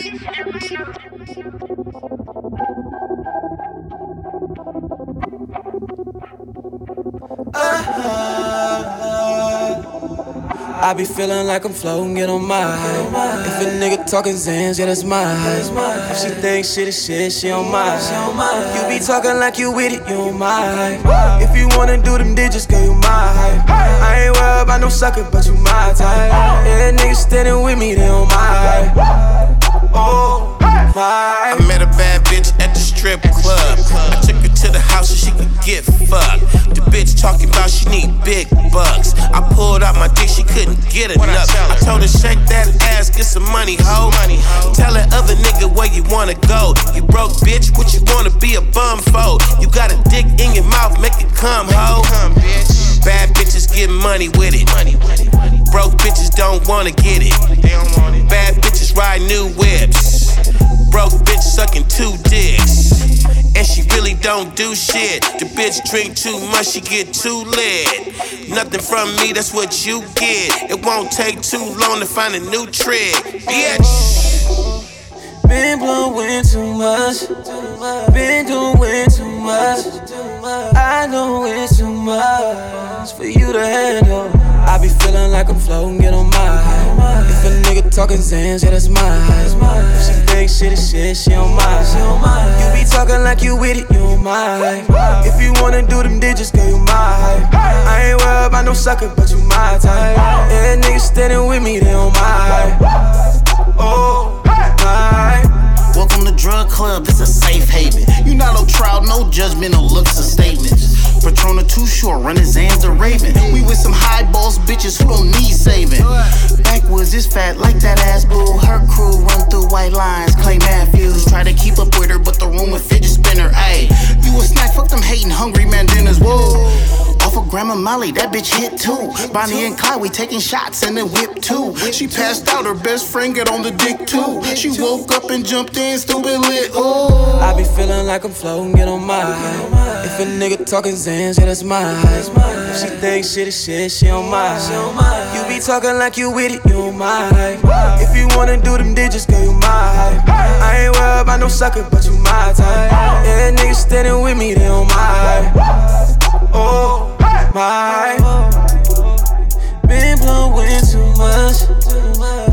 I be feeling like I'm floating, get on my high. If a nigga talking Zans, yeah, that's my high. If she thinks shit is shit, she on my high. You be talking like you with it, you on my high. If you wanna do them digits, girl, you my high. I ain't worried about no sucker, but you my type. Yeah, niggas standing with me, they on my high. Oh, my. I met a bad bitch at the strip club. I took her to the house so she could get fucked. The bitch talking about she need big bucks. I pulled out my dick, she couldn't get enough. I told her shake that ass, get some money, ho. Tell that other nigga where you wanna go. You broke bitch, what you wanna be a bum for? You got a dick in your mouth, make it come, ho. Bad bitches get money with it. Broke bitches don't wanna get it. Bad bitches ride new whips. Broke bitch sucking 2 dicks. And she really don't do shit. The bitch drink too much, she get too lit. Nothing from me, that's what you get. It won't take too long to find a new trick, bitch. Been blowing too much. Been doing too much. I know it's too much for you to handle. I be feeling like I'm floating, get on my high. If a nigga talking Zans, yeah, that's my high. If she thinks shit is shit, she on my high. You be talking like you with it, you on my high. If you wanna do them digits, girl, you my high. I ain't worried about no sucker, but you my type. Yeah, niggas standing with me, they on my high. Oh, my. Welcome to Drug Club, it's a safe haven. You not no trial, no judgment, no looks or statements. Patrona too short, running Zans the Raven. We with some high boss bitches who don't need saving. Backwoods is fat like that ass boo. Her crew run through white lines, Clay Matthews. Try to keep up with her, but the room a fidget spinner. Ayy, you a snack, fuck them hating hungry man dinners. Whoa. Off of Grandma Molly, that bitch hit too. Bonnie and Clyde, we taking shots and then whip too. She passed out, her best friend got on the dick too. She woke up and jumped in, stupid lit. Oh, I be feeling like I'm floating, get on my high. If a nigga talking Zans, yeah, that's my high. If she thinks shit is shit, she on my high. You be talking like you with it, you on my high. If you wanna do them digits, girl, you my high. I ain't worried about no sucker, but you my type. Yeah, niggas standing with me, they on my high. Oh, my. Been blowing too much.